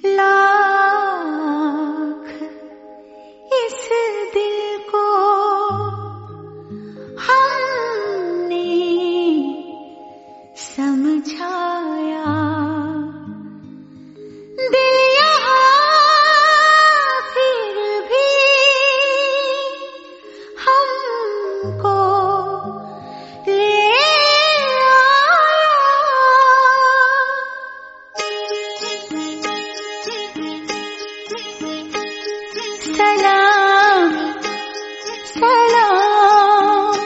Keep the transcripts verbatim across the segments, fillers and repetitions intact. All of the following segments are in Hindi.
लाख इस दिल को हमने समझाया, दिल यहाँ फिर भी हमको ले सलाम सलाम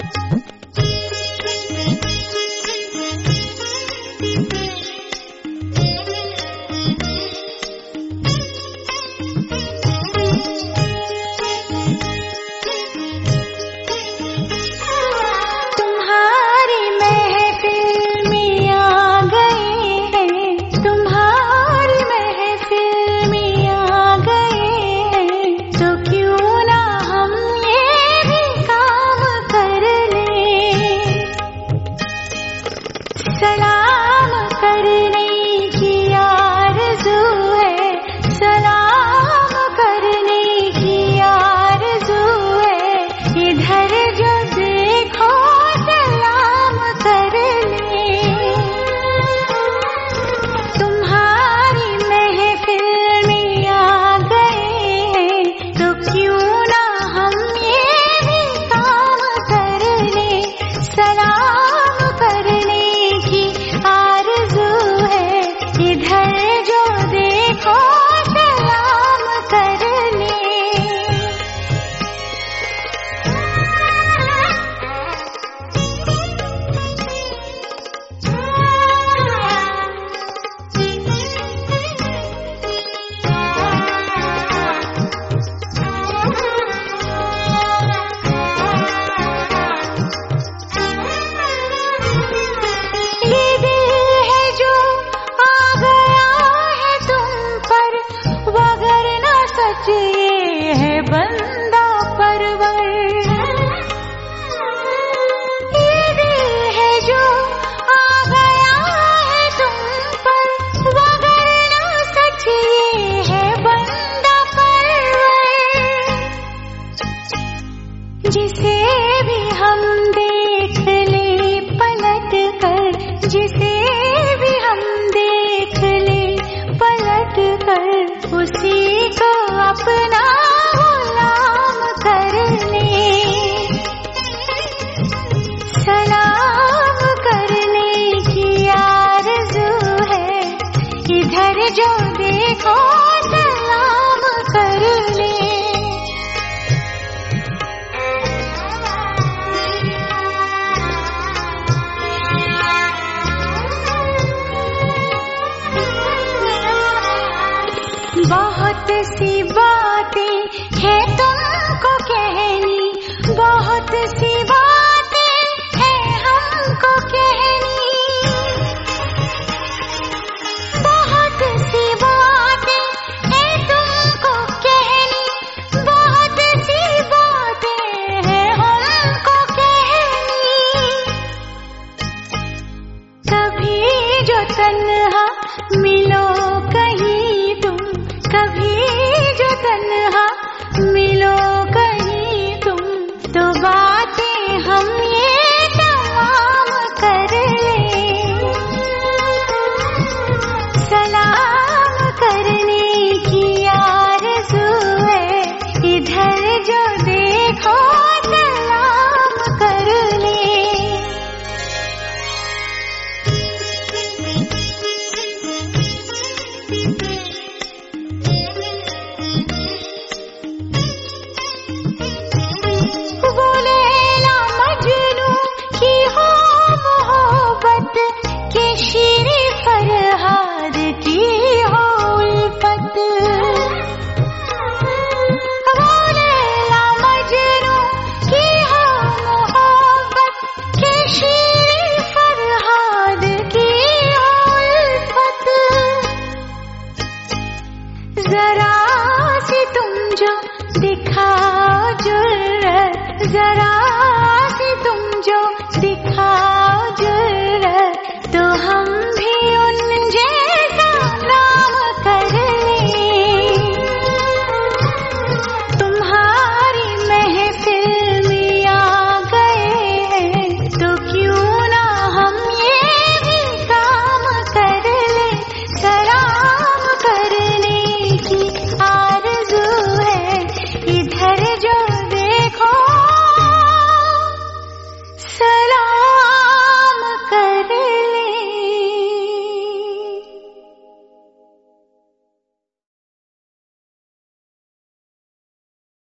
तुम्हारी महफिल में आ गए हैं, तुम्हारी महफिल में आ गए हैं, तो क्यों ना हम ये भी काम कर लें। सलाम करने की आरज़ू है, सलाम करने की आरज़ू है, इधर जो देखो सलाम कर लें। तुम्हारी महफिल में आ गए हैं, तो क्यों ना हम ये भी काम कर लें। सलाम करने की आरज़ू है, इधर जो देखो सलाम कर लें। ये दिल है जो आ गया है तुम पर, वगरना सच ये है बंदा परवर। ये दिल है जो आ गया है तुम पर, वगरना सच ये है बंदा परवर। जिसे भी हम देख ले पलट कर, जिसे भी हम देख ले पलट कर, उसी को अपना गुलाम कर ले। सलाम करने की आरज़ू है, इधर जो देखो सलाम कर ले। बहुत सी